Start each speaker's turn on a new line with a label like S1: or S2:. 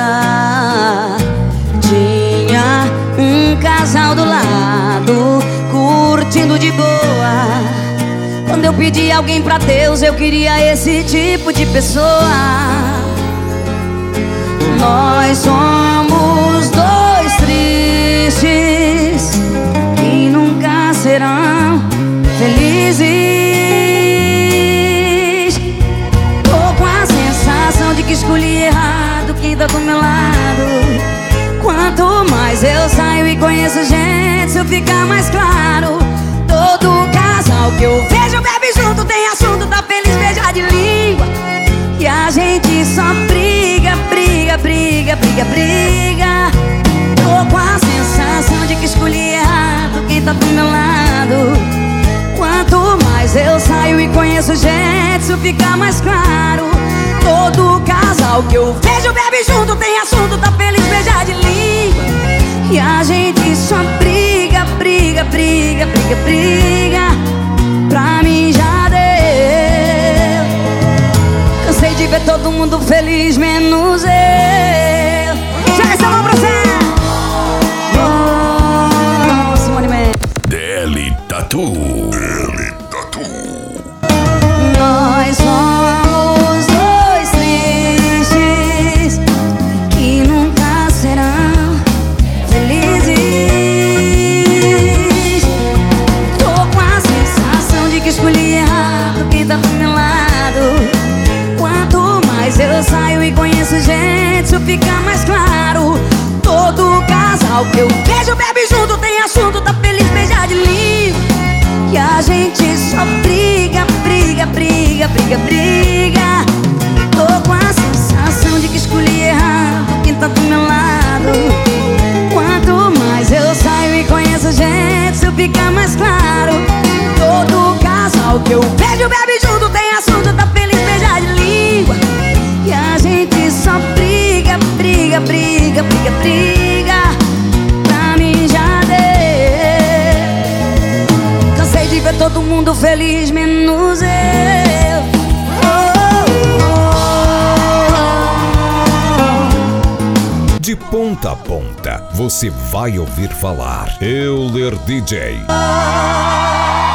S1: Tinha um casal do lado, curtindo de boa. Quando eu pedi alguém pra Deus, eu queria esse tipo de pessoa. Nós somos dois tristes que nunca serão felizes. Tô com a sensação de que escolhi errado quem tá do meu lado. Quanto mais eu saio e conheço gente, isso fica mais claro. Todo casal que eu vejo bebe junto, tem assunto, tá feliz, beija de língua. E a gente só briga, briga, briga, briga, briga. Tô com a sensação de que escolhi errado quem tá do meu lado. Quanto mais eu saio e conheço gente, isso fica mais claro. Todo casal que eu vejo bebe junto, tem assunto, tá feliz, beija de língua. E a gente só briga, briga, briga, briga, briga. Pra mim já deu. Cansei de ver todo mundo feliz, menos eu. Chega essa mão pra você. Oh, Simone Mendes.
S2: DL Tattoo. DL Tattoo.
S1: Nós somos dois tristes que nunca serão felizes. Tô com a sensação de que escolhi errado quem tá do meu lado. Quanto mais eu saio e conheço gente, isso fica mais claro. Todo casal que eu vejo bebe junto, tem assunto, tá feliz, beija de língua. E a gente só briga, briga, briga, briga, briga. Tô com a sensação de que escolhi errado quem tá do meu lado. Quanto mais eu saio e conheço gente, isso fica mais claro. Todo casal que eu vejo bebe junto, tem assunto, tá feliz, beija de língua. E a gente só briga, briga, briga, briga, briga. Pra mim já deu. Cansei de ver todo mundo feliz, menos eu.
S2: De ponta a ponta, você vai ouvir falar Euler DJ.